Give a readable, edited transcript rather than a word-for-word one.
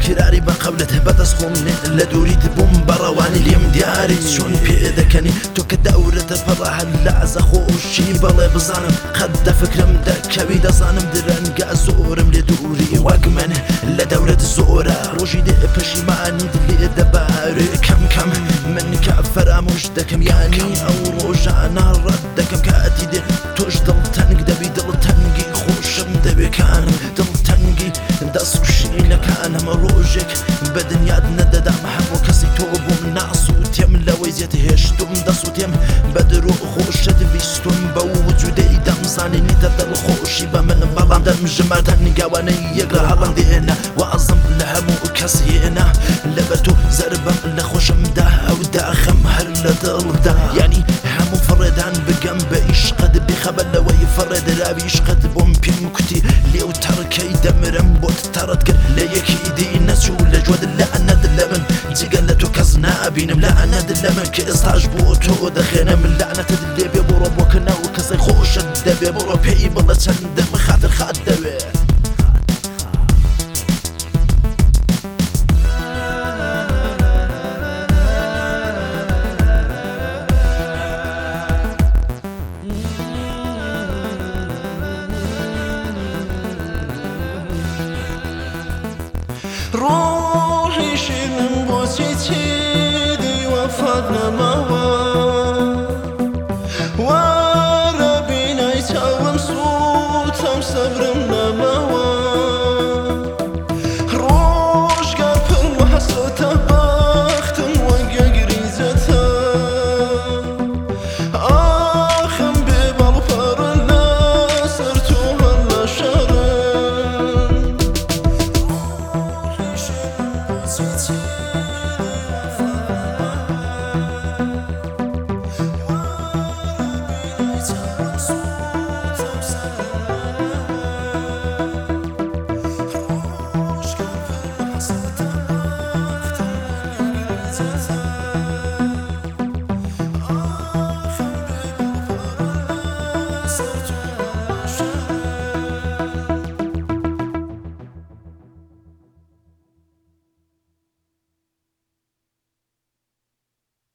فراري بقبلته بتسخمني لدوريت بوم برواني اليوم دياري شون بيدكني توك دورة فرح اللعز خوشي بلا بزانم قد فكرم دكبي دزانم درنقا زورم لدوري وقمن لدورة الزورة روجي دي بشيماني دلي دباري كم من كفر مش دكم يعني او روجانا ردكم كاتي دي توش دل تنق دبي دل تنقي خوشم دبي كان دل تنقي دسوشي لك انا مروجك بدن يادنا ددا محبو كسي توبو ناسو تيم لويزيت هشتم دسو تيم بدرو خوش دفيستم بوجودي دمزاني نيتا دل خوشي بمن بلان دم جمرتن قواني يقرا هلان دينا وأظم لهمو كسينا لبتو زربم لخوشم ده او داخم هر لدل ده يعني همو فردان بجنب ايش قد بخبل ويفرد رابي ايش قد بومبي مكتي ليو تركي دمرم بوت تردكر ليكي دي نسو لجود لأنا دلمن تقلتو كزنا بينم لأنا دلمن كإستاج بوتو دخينا من لعنة دلي بيبورو بوكنا وكسي خوش الدبي بورو بي بلا تندم خاطر خاطر روحي شن بوسيتي دي وفاتنا موا وربينا يتعوم صوتهم صبرنا موا روش قابل وحسرته بختم وقا قريزته آخم ببالفر لا سرتوها لا شرن